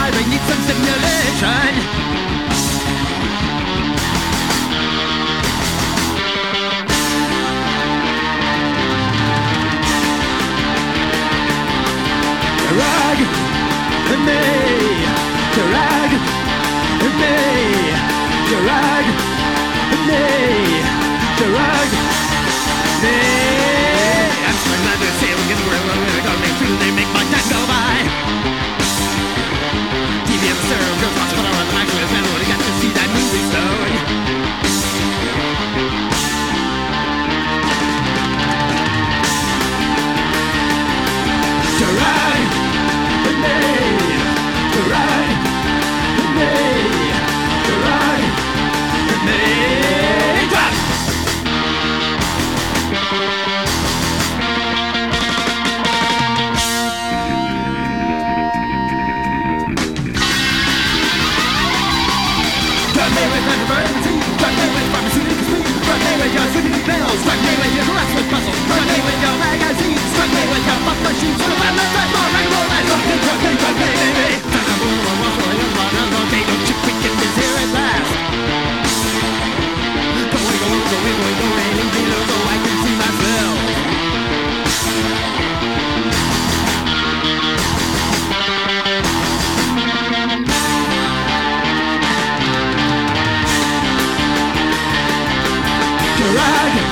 alive, I need some stimulation. Drag me, drag me, drag me, drag me. I'm swimming under sailing in the world where they're going through. They make my time go by. TV and the stereo girls watch, but I run the microwave. Never would have got to see that movie stone. Drag me, drag me, drag me, drag. Drag me with emergency, drag me with pharmaceutical speed, drag me with your sleeping pills, drag me with your harassment puzzles, drag me with your magazines, drag me with your pop machines, for the bad let's try more rock and roll, let's drag me, baby. Turn up all over, walk away, and run along, they don't you quick and this here at last. Go away, go away, go away, go away, go away, leave me alone so I can see myself. Drag